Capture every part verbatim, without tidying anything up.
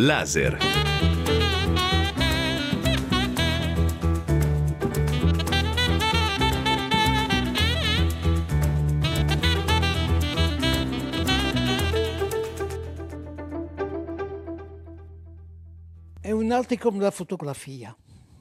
Laser. È un'arte come la fotografia.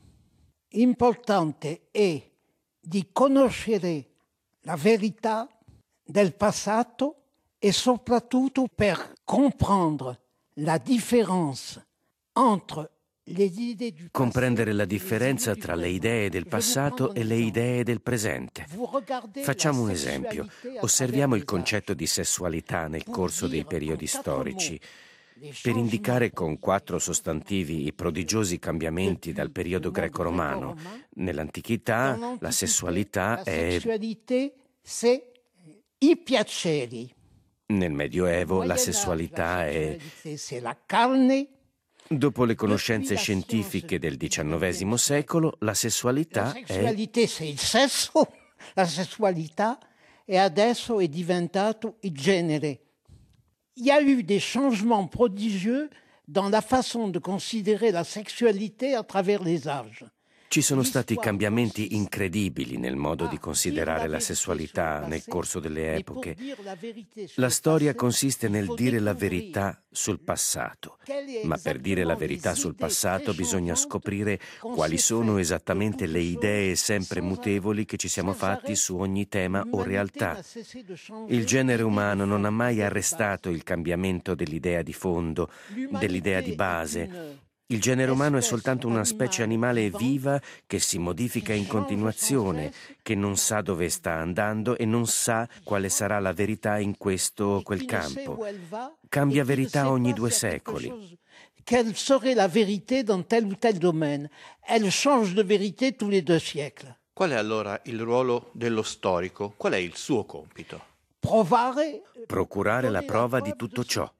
Importante è di conoscere la verità del passato e soprattutto per comprendere la differenza entre les idées du passé. Comprendere la differenza tra le idee del passato e le idee del presente. Facciamo un esempio. Osserviamo il concetto di sessualità nel corso dei periodi storici. Per indicare con quattro sostantivi i prodigiosi cambiamenti dal periodo greco-romano. Nell'antichità la sessualità è... c'est i piaceri. Nel Medioevo la sessualità è... c'est la carne. Dopo le conoscenze scientifiche del diciannovesimo secolo, la sessualità è... La sessualità è il sesso, la sessualità, e adesso è diventato il genere. Il y a eu des changements prodigieux dans la façon de considérer la sexualité à travers les âges. Ci sono stati cambiamenti incredibili nel modo di considerare la sessualità nel corso delle epoche. La storia consiste nel dire la verità sul passato, ma per dire la verità sul passato bisogna scoprire quali sono esattamente le idee sempre mutevoli che ci siamo fatti su ogni tema o realtà. Il genere umano non ha mai arrestato il cambiamento dell'idea di fondo, dell'idea di base. Il genere umano è soltanto una specie animale viva che si modifica in continuazione, che non sa dove sta andando e non sa quale sarà la verità in questo o quel campo. Cambia verità ogni due secoli. Quelle serait la vérité dans tel ou tel domaine? Elle change de vérité tous les deux siècles. Qual è allora il ruolo dello storico? Qual è il suo compito? Provare. Procurare la prova di tutto ciò.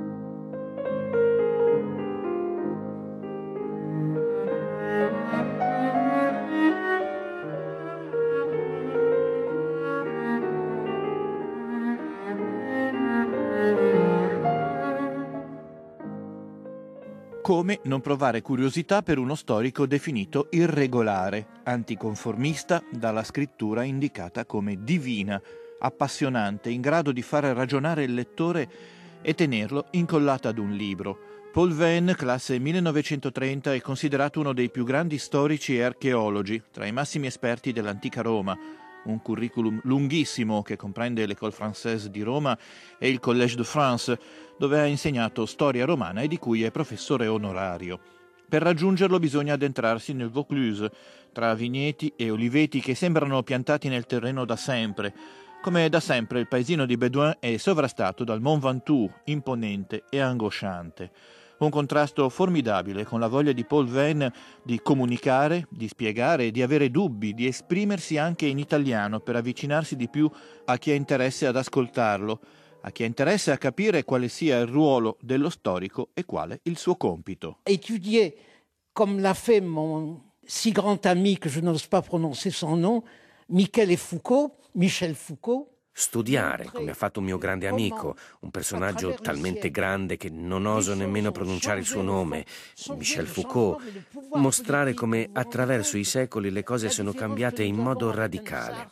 Come non provare curiosità per uno storico definito irregolare, anticonformista, dalla scrittura indicata come divina, appassionante, in grado di fare ragionare il lettore e tenerlo incollato ad un libro. Paul Venn, classe millenovecentotrenta, è considerato uno dei più grandi storici e archeologi, tra i massimi esperti dell'antica Roma. Un curriculum lunghissimo che comprende l'École Française di Roma e il Collège de France, dove ha insegnato storia romana e di cui è professore onorario. Per raggiungerlo bisogna addentrarsi nel Vaucluse, tra vigneti e oliveti che sembrano piantati nel terreno da sempre. Come da sempre il paesino di Bédoin è sovrastato dal Mont Ventoux, imponente e angosciante. Un contrasto formidabile con la voglia di Paul Venn di comunicare, di spiegare, di avere dubbi, di esprimersi anche in italiano per avvicinarsi di più a chi ha interesse ad ascoltarlo, a chi ha interesse a capire quale sia il ruolo dello storico e quale il suo compito. Étudier, comme l'a fait mon si grand ami que je n'ose pas prononcer son nom, Michel Foucault, Michel Foucault. Studiare, come ha fatto un mio grande amico, un personaggio talmente grande che non oso nemmeno pronunciare il suo nome, Michel Foucault, mostrare come attraverso i secoli le cose sono cambiate in modo radicale.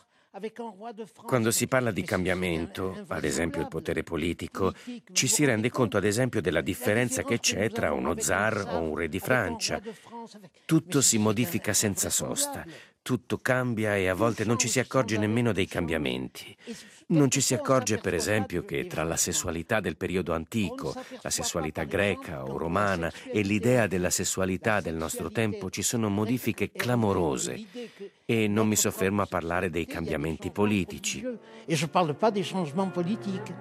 Quando si parla di cambiamento, ad esempio il potere politico, ci si rende conto ad esempio della differenza che c'è tra uno zar o un re di Francia. Tutto si modifica senza sosta, tutto cambia e a volte non ci si accorge nemmeno dei cambiamenti. Non ci si accorge per esempio che tra la sessualità del periodo antico, la sessualità greca o romana e l'idea della sessualità del nostro tempo ci sono modifiche clamorose. E non mi soffermo a parlare dei cambiamenti politici. E je parle pas des changements politiques.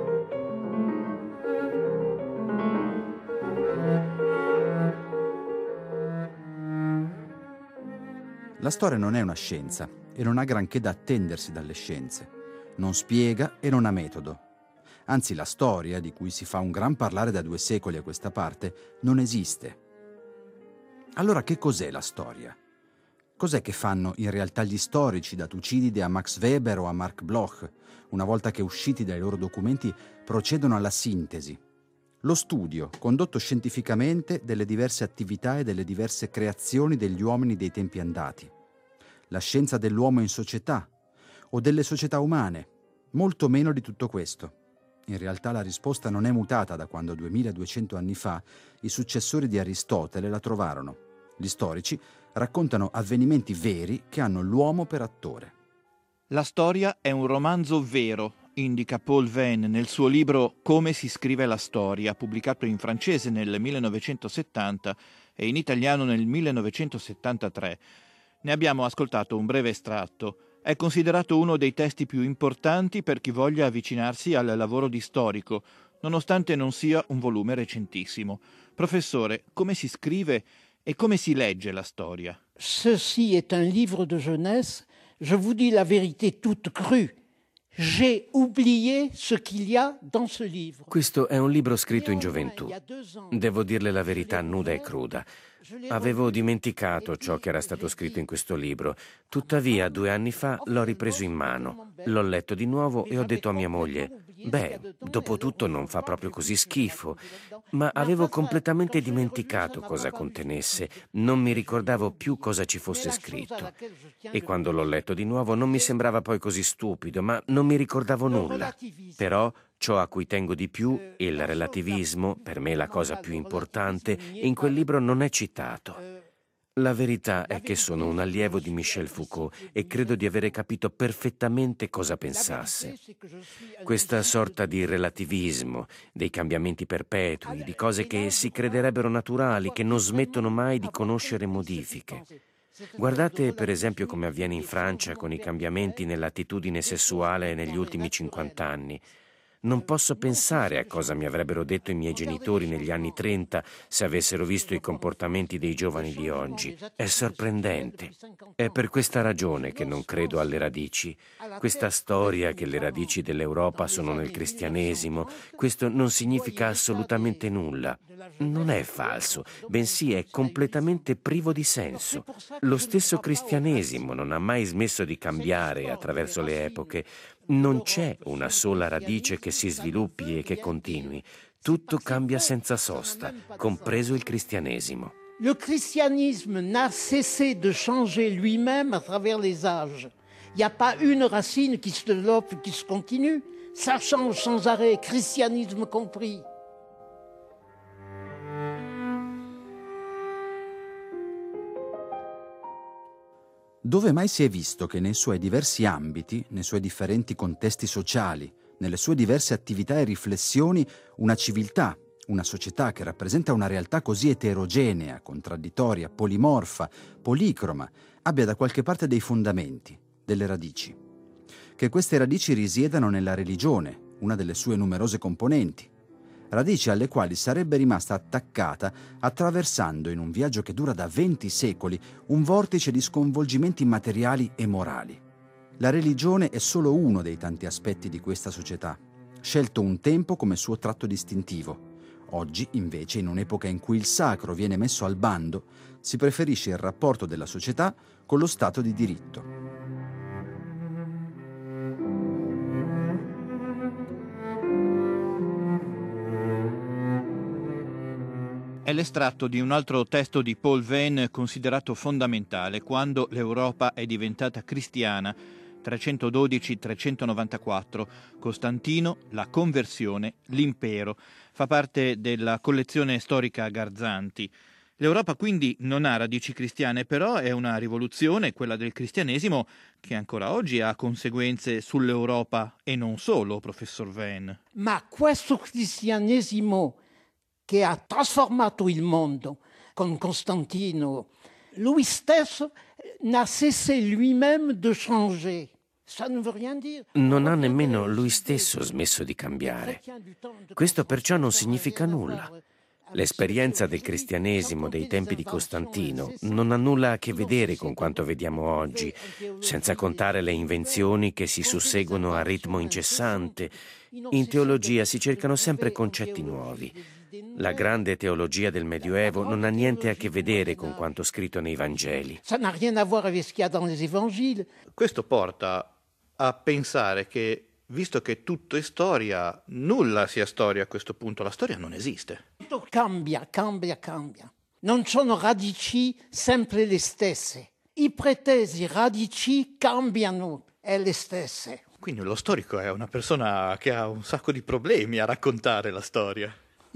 La storia non è una scienza e non ha granché da attendersi dalle scienze. Non spiega e non ha metodo. Anzi, la storia, di cui si fa un gran parlare da due secoli a questa parte, non esiste. Allora che cos'è la storia? Cos'è che fanno in realtà gli storici, da Tucidide a Max Weber o a Marc Bloch, una volta che usciti dai loro documenti procedono alla sintesi? Lo studio, condotto scientificamente, delle diverse attività e delle diverse creazioni degli uomini dei tempi andati. La scienza dell'uomo in società o delle società umane. Molto meno di tutto questo. In realtà la risposta non è mutata da quando duemiladuecento anni fa i successori di Aristotele la trovarono. Gli storici raccontano avvenimenti veri che hanno l'uomo per attore. La storia è un romanzo vero, indica Paul Venn nel suo libro Come si scrive la storia, pubblicato in francese nel millenovecentosettanta e in italiano nel millenovecentosettantatré. Ne abbiamo ascoltato un breve estratto. È considerato uno dei testi più importanti per chi voglia avvicinarsi al lavoro di storico, nonostante non sia un volume recentissimo. Professore, come si scrive e come si legge la storia? Ceci est un livre de jeunesse. Je vous dis la vérité toute crue. J'ai oublié ce qu'il y a dans ce livre. Questo è un libro scritto in gioventù. Devo dirle la verità nuda e cruda. Avevo dimenticato ciò che era stato scritto in questo libro. Tuttavia, due anni fa l'ho ripreso in mano. L'ho letto di nuovo e ho detto a mia moglie: beh, dopo tutto non fa proprio così schifo. Ma avevo completamente dimenticato cosa contenesse. Non mi ricordavo più cosa ci fosse scritto. E quando l'ho letto di nuovo non mi sembrava poi così stupido, ma non mi ricordavo nulla. Però ciò a cui tengo di più, il relativismo, per me la cosa più importante, in quel libro non è citato. La verità è che sono un allievo di Michel Foucault e credo di avere capito perfettamente cosa pensasse. Questa sorta di relativismo, dei cambiamenti perpetui, di cose che si crederebbero naturali, che non smettono mai di conoscere modifiche. Guardate per esempio come avviene in Francia con i cambiamenti nell'attitudine sessuale negli ultimi cinquant'anni. Non posso pensare a cosa mi avrebbero detto i miei genitori negli anni trenta se avessero visto i comportamenti dei giovani di oggi. È sorprendente. È per questa ragione che non credo alle radici. Questa storia che le radici dell'Europa sono nel cristianesimo, questo non significa assolutamente nulla. Non è falso, bensì è completamente privo di senso. Lo stesso cristianesimo non ha mai smesso di cambiare attraverso le epoche. Non c'è una sola radice che si sviluppi e che continui. Tutto cambia senza sosta, compreso il cristianesimo. Le christianisme n'a cessé de changer lui-même à travers les âges. Il n'y a pas une racine qui se développe, qui se continue. Ça change sans arrêt, christianisme compris. Dove mai si è visto che nei suoi diversi ambiti, nei suoi differenti contesti sociali, nelle sue diverse attività e riflessioni, una civiltà, una società che rappresenta una realtà così eterogenea, contraddittoria, polimorfa, policroma, abbia da qualche parte dei fondamenti, delle radici? Che queste radici risiedano nella religione, una delle sue numerose componenti, radici alle quali sarebbe rimasta attaccata attraversando in un viaggio che dura da venti secoli un vortice di sconvolgimenti materiali e morali. La religione è solo uno dei tanti aspetti di questa società, scelto un tempo come suo tratto distintivo. Oggi, invece, in un'epoca in cui il sacro viene messo al bando, si preferisce il rapporto della società con lo Stato di diritto. È l'estratto di un altro testo di Paul Venn considerato fondamentale quando l'Europa è diventata cristiana, trecentododici trecentonovantaquattro, Costantino, la conversione, l'impero. Fa parte della collezione storica Garzanti. L'Europa quindi non ha radici cristiane, però è una rivoluzione, quella del cristianesimo, che ancora oggi ha conseguenze sull'Europa e non solo, professor Venn. Ma questo cristianesimo che ha trasformato il mondo con Costantino, lui stesso n'a cessé lui-même de changer. Ça ne veut rien dire. Non ha nemmeno lui stesso smesso di cambiare. Questo perciò non significa nulla. L'esperienza del cristianesimo dei tempi di Costantino non ha nulla a che vedere con quanto vediamo oggi, senza contare le invenzioni che si susseguono a ritmo incessante. In teologia si cercano sempre concetti nuovi. La grande teologia del Medioevo non ha niente a che vedere con quanto scritto nei Vangeli. Ça n'a rien à voir avec ce qu'il y a dans les évangiles. Questo porta a pensare che visto che tutto è storia, nulla sia storia a questo punto, la storia non esiste. Tutto cambia, cambia, cambia. Non sono radici sempre le stesse. I pretesi radici cambiano e le stesse. Quindi lo storico è una persona che ha un sacco di problemi a raccontare la storia.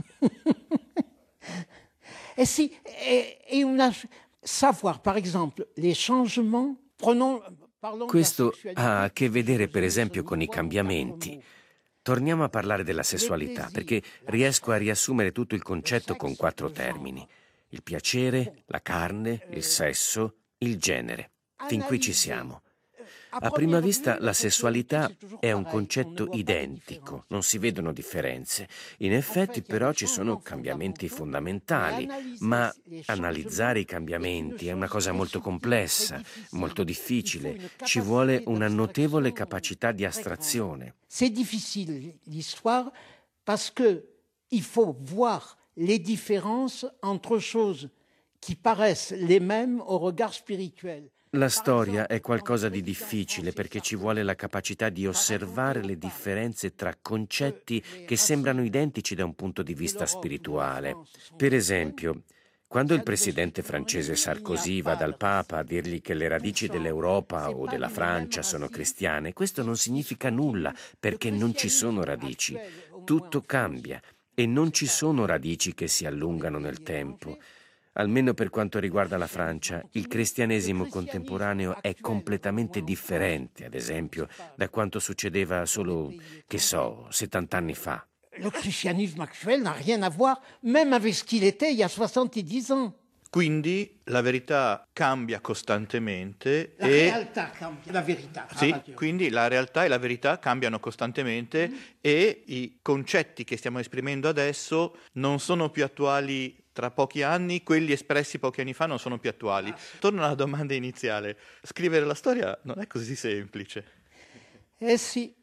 Eh sì, è, è una... Savoir, par exemple, les changements, prenons... Questo ha a che vedere per esempio con i cambiamenti. Torniamo a parlare della sessualità, perché riesco a riassumere tutto il concetto con quattro termini. Il piacere, la carne, il sesso, il genere. Fin qui ci siamo. A prima vista la sessualità è un concetto identico, non si vedono differenze. In effetti però ci sono cambiamenti fondamentali, ma analizzare i cambiamenti è una cosa molto complessa, molto difficile. Ci vuole una notevole capacità di astrazione. C'est difficile l'histoire parce que il faut voir les différences entre choses qui paraissent les mêmes au regard spirituel. La storia è qualcosa di difficile perché ci vuole la capacità di osservare le differenze tra concetti che sembrano identici da un punto di vista spirituale. Per esempio, quando il presidente francese Sarkozy va dal Papa a dirgli che le radici dell'Europa o della Francia sono cristiane, questo non significa nulla perché non ci sono radici. Tutto cambia e non ci sono radici che si allungano nel tempo. Almeno per quanto riguarda la Francia, il cristianesimo contemporaneo è completamente differente, ad esempio, da quanto succedeva solo, che so, settanta anni fa. Le christianisme actuel n'a rien à voir, même avec ce qu'il était il y a soixante-dix ans. Quindi la verità cambia costantemente La e... realtà cambia, la verità. Sì, quindi la realtà e la verità cambiano costantemente mm. e i concetti che stiamo esprimendo adesso non sono più attuali tra pochi anni, quelli espressi pochi anni fa non sono più attuali. Torno alla domanda iniziale. Scrivere la storia non è così semplice. Eh sì.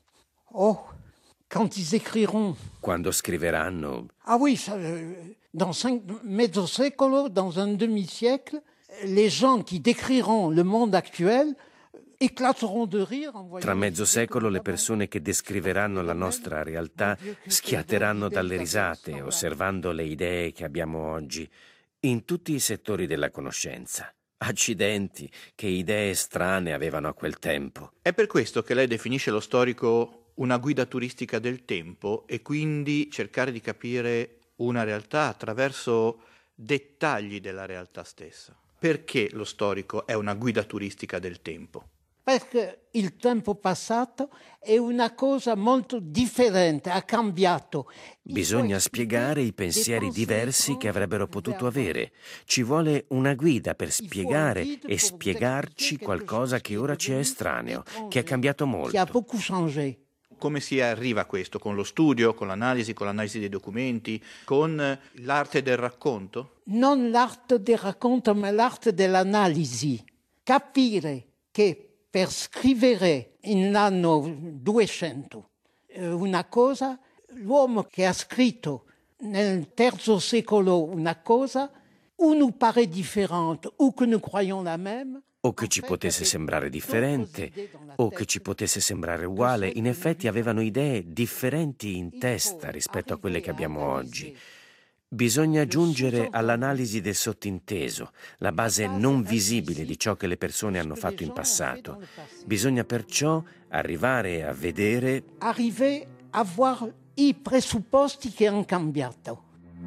Oh, quand ils écriront. Quando scriveranno. Ah oui, ça, dans cinq, mezzo secolo, dans un demi-siècle, les gens qui décriront le monde actuel éclateront de rire. Tra mezzo secolo le persone che descriveranno la nostra realtà schiatteranno dalle risate osservando le idee che abbiamo oggi in tutti i settori della conoscenza. Accidenti, che idee strane avevano a quel tempo. È per questo che lei definisce lo storico una guida turistica del tempo e quindi cercare di capire una realtà attraverso dettagli della realtà stessa. Perché lo storico è una guida turistica del tempo? Perché il tempo passato è una cosa molto differente, ha cambiato. Bisogna spiegare i pensieri diversi che avrebbero potuto avere. Ci vuole una guida per spiegare e spiegarci qualcosa che ora ci è estraneo, che è cambiato molto. Che ha beaucoup changé. Come si arriva a questo? Con lo studio, con l'analisi, con l'analisi dei documenti, con l'arte del racconto? Non l'arte del racconto, ma l'arte dell'analisi. Capire che per scrivere in l'anno duecento una cosa, l'uomo che ha scritto nel terzo secolo una cosa, o nous paraît différente, o que nous croyons la même, o che ci potesse sembrare differente, o che ci potesse sembrare uguale. In effetti avevano idee differenti in testa rispetto a quelle che abbiamo oggi. Bisogna giungere all'analisi del sottinteso, la base non visibile di ciò che le persone hanno fatto in passato. Bisogna perciò arrivare a vedere... Arrivare a voir i presupposti che hanno cambiato.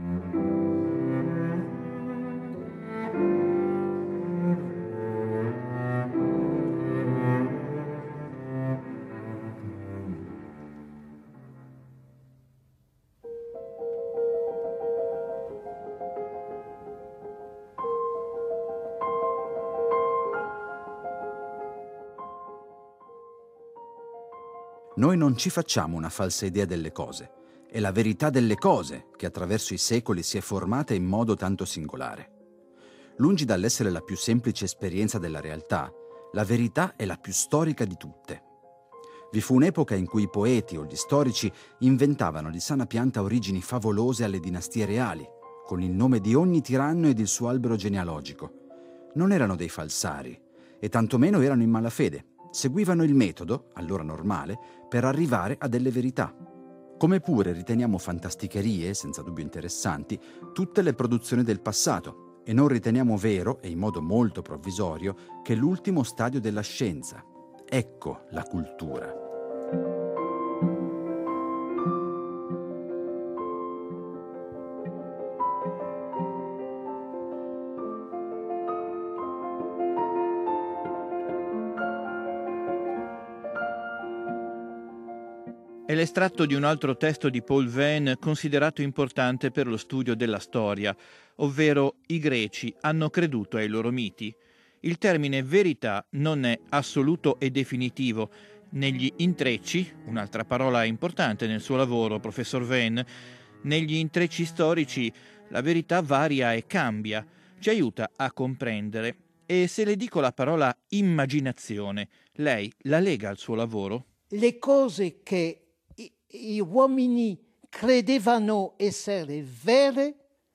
Noi non ci facciamo una falsa idea delle cose. È la verità delle cose che attraverso i secoli si è formata in modo tanto singolare. Lungi dall'essere la più semplice esperienza della realtà, la verità è la più storica di tutte. Vi fu un'epoca in cui i poeti o gli storici inventavano di sana pianta origini favolose alle dinastie reali, con il nome di ogni tiranno ed il suo albero genealogico. Non erano dei falsari, e tantomeno erano in malafede. Seguivano il metodo, allora normale, per arrivare a delle verità. Come pure riteniamo fantasticherie, senza dubbio interessanti, tutte le produzioni del passato, e non riteniamo vero, e in modo molto provvisorio, che l'ultimo stadio della scienza. Ecco la cultura. È l'estratto di un altro testo di Paul Veyne considerato importante per lo studio della storia, ovvero i greci hanno creduto ai loro miti. Il termine verità non è assoluto e definitivo. Negli intrecci, un'altra parola importante nel suo lavoro, professor Veyne, negli intrecci storici la verità varia e cambia, ci aiuta a comprendere. E se le dico la parola immaginazione, lei la lega al suo lavoro? Le cose che gli uomini credevano essere vere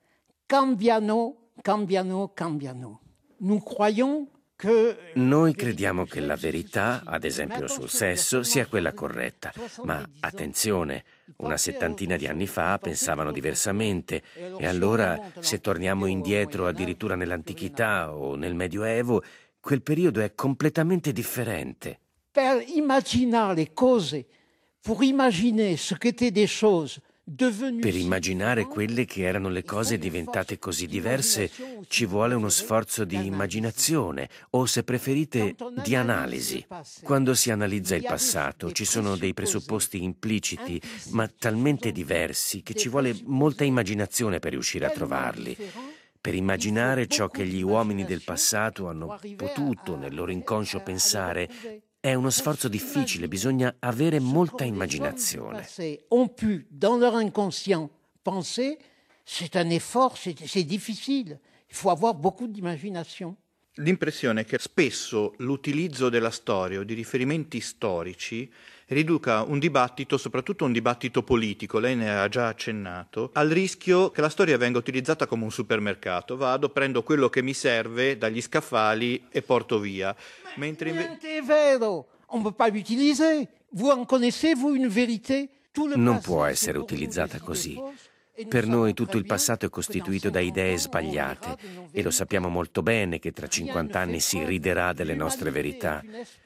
cambiano, cambiano, cambiano. Nous croyons que... Noi crediamo che la verità, ad esempio sul sesso, sia quella corretta. Ma attenzione, una settantina di anni fa pensavano diversamente. E allora, se torniamo indietro addirittura nell'antichità o nel Medioevo, quel periodo è completamente differente. Per immaginare le cose, pour imaginer ce qu'étaient des choses devenues... Per immaginare quelle che erano le cose diventate così diverse, ci vuole uno sforzo di immaginazione o, se preferite, di analisi. Quando si analizza il passato, ci sono dei presupposti impliciti, ma talmente diversi che ci vuole molta immaginazione per riuscire a trovarli. Per immaginare ciò che gli uomini del passato hanno potuto nel loro inconscio pensare, è uno sforzo difficile, bisogna avere molta immaginazione. Ont pu dans leur inconscient penser, c'est un effort, c'est, c'est difficile. Il faut avoir beaucoup d'imagination. L'impressione è che spesso l'utilizzo della storia o di riferimenti storici riduca un dibattito, soprattutto un dibattito politico, lei ne ha già accennato, al rischio che la storia venga utilizzata come un supermercato. Vado, prendo quello che mi serve dagli scaffali e porto via. Mentre inve- è vero, on ne peut pas l'utiliser. Vous en connaissez, vous, une vérité? Non può essere utilizzata così. Per noi tutto il passato è costituito da idee sbagliate e lo sappiamo molto bene che tra cinquanta anni si riderà delle nostre verità.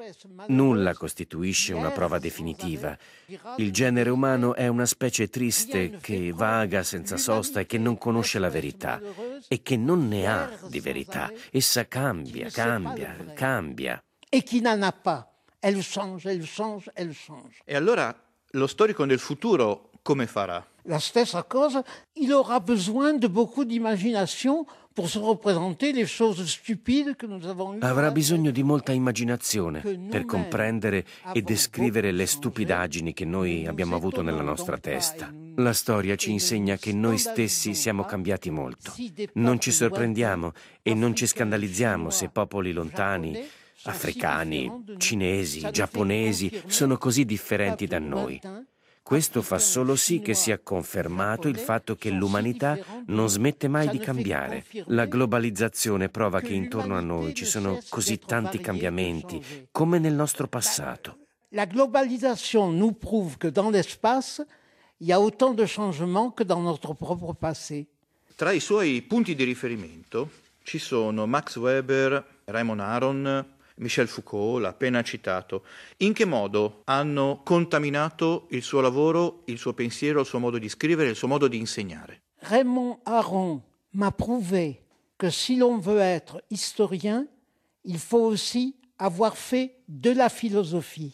Nulla costituisce una prova definitiva. Il genere umano è una specie triste che vaga senza sosta e che non conosce la verità e che non ne ha di verità. Essa cambia, cambia, cambia. E chi n'en ha pas. Elle change, elle change, elle change. E allora lo storico del futuro come farà? La stessa cosa, il aura besoin de beaucoup d'imagination pour se représenter les choses stupides que nous avons eues. Avrà bisogno di molta immaginazione per comprendere e descrivere le stupidaggini che noi abbiamo avuto nella nostra testa. La storia ci insegna che noi stessi siamo cambiati molto. Non ci sorprendiamo e non ci scandalizziamo se popoli lontani, africani, cinesi, giapponesi, sono così differenti da noi. Questo fa solo sì che sia confermato il fatto che l'umanità non smette mai di cambiare. La globalizzazione prova che intorno a noi ci sono così tanti cambiamenti, come nel nostro passato. La globalisation nous prouve que dans l'espace, il y a autant de changements que dans notre propre passé. Tra i suoi punti di riferimento ci sono Max Weber, Raymond Aron, Michel Foucault, l'ha appena citato. In che modo hanno contaminato il suo lavoro, il suo pensiero, il suo modo di scrivere, il suo modo di insegnare? Raymond Aron m'a prouvé que si l'on veut être historien, il faut aussi avoir fait de la philosophie.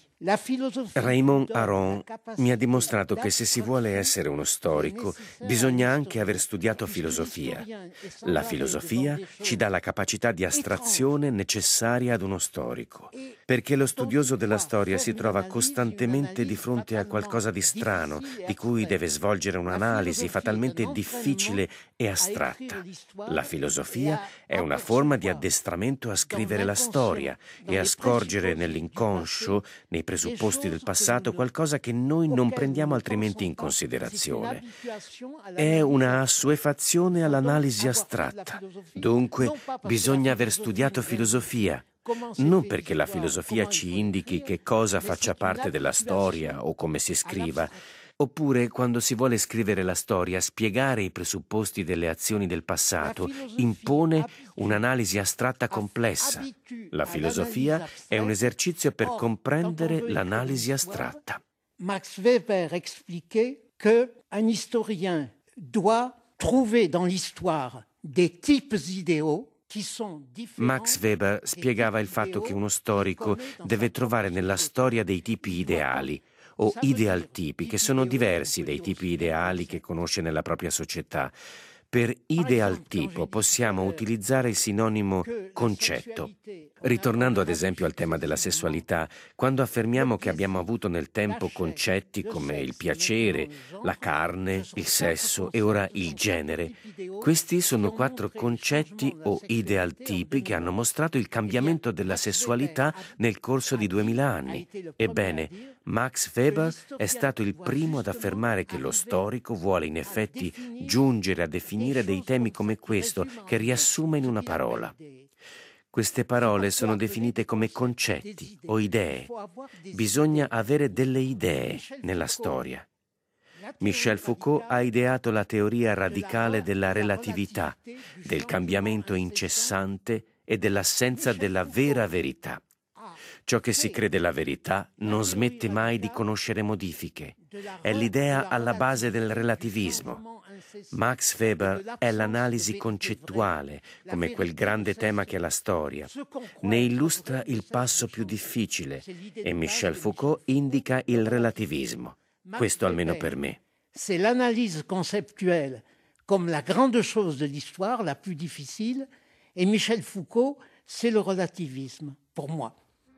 Raymond Aron mi ha dimostrato che se si vuole essere uno storico bisogna anche aver studiato filosofia. La filosofia ci dà la capacità di astrazione necessaria ad uno storico, perché lo studioso della storia si trova costantemente di fronte a qualcosa di strano, di cui deve svolgere un'analisi fatalmente difficile e astratta. La filosofia è una forma di addestramento a scrivere la storia e a scorgere nell'inconscio, nei presupposti del passato qualcosa che noi non prendiamo altrimenti in considerazione. È una assuefazione all'analisi astratta. Dunque bisogna aver studiato filosofia, non perché la filosofia ci indichi che cosa faccia parte della storia o come si scriva, oppure quando si vuole scrivere la storia, spiegare i presupposti delle azioni del passato impone un'analisi astratta complessa. La filosofia è un esercizio per comprendere l'analisi astratta. Max Weber expliquait qu'un historien doit trouver dans l'histoire des types idéaux. Max Weber spiegava il fatto che uno storico deve trovare nella storia dei tipi ideali o idealtipi che sono diversi dai tipi ideali che conosce nella propria società. Per idealtipo possiamo utilizzare il sinonimo concetto. Ritornando ad esempio al tema della sessualità, quando affermiamo che abbiamo avuto nel tempo concetti come il piacere, la carne, il sesso e ora il genere, questi sono quattro concetti o idealtipi che hanno mostrato il cambiamento della sessualità nel corso di duemila anni. Ebbene, Max Weber è stato il primo ad affermare che lo storico vuole in effetti giungere a definire dei temi come questo, che riassume in una parola. Queste parole sono definite come concetti o idee. Bisogna avere delle idee nella storia. Michel Foucault ha ideato la teoria radicale della relatività, del cambiamento incessante e dell'assenza della vera verità. Ciò che si crede la verità non smette mai di conoscere modifiche. È l'idea alla base del relativismo. Max Weber è l'analisi concettuale, come quel grande tema che è la storia. Ne illustra il passo più difficile e Michel Foucault indica il relativismo. Questo almeno per me. C'est l'analyse conceptuelle comme la grande chose de l'histoire, la plus difficile, et Michel Foucault, c'est le relativisme, pour moi.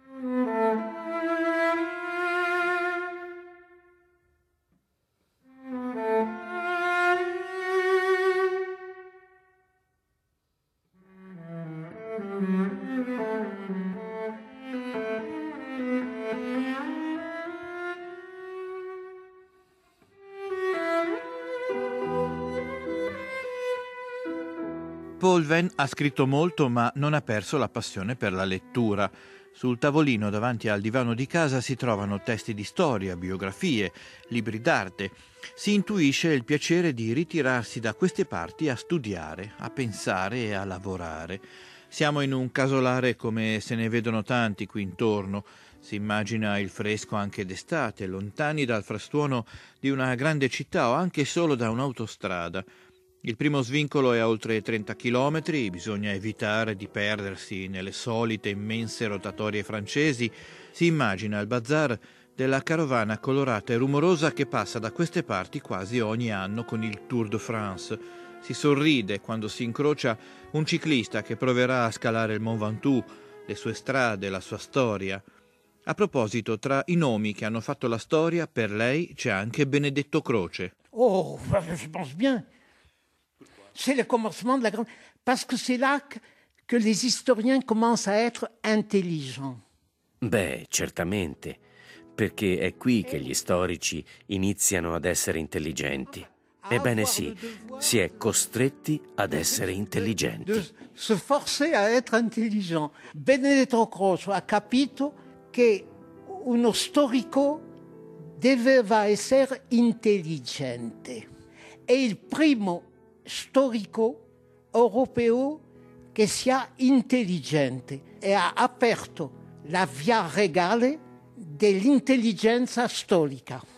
Paul Venn ha scritto molto, ma non ha perso la passione per la lettura. Sul tavolino davanti al divano di casa si trovano testi di storia, biografie, libri d'arte. Si intuisce il piacere di ritirarsi da queste parti a studiare, a pensare e a lavorare. Siamo in un casolare come se ne vedono tanti qui intorno. Si immagina il fresco anche d'estate, lontani dal frastuono di una grande città o anche solo da un'autostrada. Il primo svincolo è a oltre trenta chilometri, bisogna evitare di perdersi nelle solite immense rotatorie francesi. Si immagina il bazar della carovana colorata e rumorosa che passa da queste parti quasi ogni anno con il Tour de France. Si sorride quando si incrocia un ciclista che proverà a scalare il Mont Ventoux, le sue strade, la sua storia. A proposito, tra i nomi che hanno fatto la storia, per lei c'è anche Benedetto Croce. Oh, je pense bien. C'est le commencement de la grande... Parce que c'est là que, que les historiens commencent à être intelligents. Beh, certamente, perché è qui che gli storici iniziano ad essere intelligenti. Ebbene sì, si è costretti ad essere intelligenti. De se forcer a être intelligent. Benedetto Croce ha capito che uno storico doveva essere intelligente. È il primo storico europeo che sia intelligente e ha aperto la via regale dell'intelligenza storica.